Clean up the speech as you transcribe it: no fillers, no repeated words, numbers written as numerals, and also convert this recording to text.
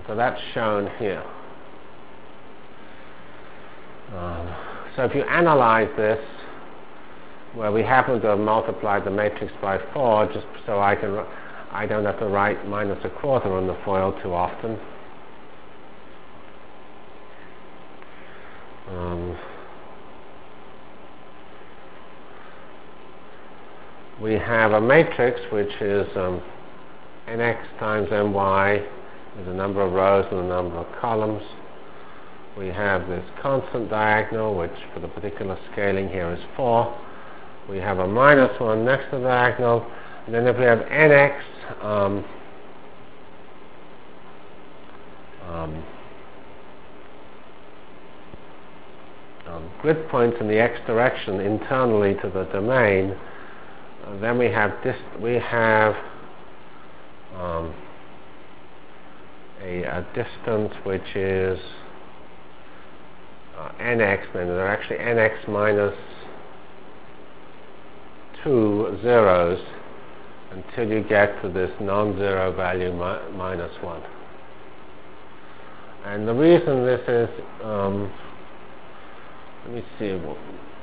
So that's shown here. So if you analyze this, where we happen to have multiplied the matrix by 4, just so I don't have to write minus a quarter on the FOIL too often. We have a matrix which is nx times my, with a number of rows and a number of columns. We have this constant diagonal, which for the particular scaling here is 4. We have a minus 1 next to the diagonal. And then if we have nx grid points in the x direction internally to the domain, then we have a distance which is nx, and there are actually nx minus 2 zeros until you get to this non-zero value minus 1. And the reason this is, let me see,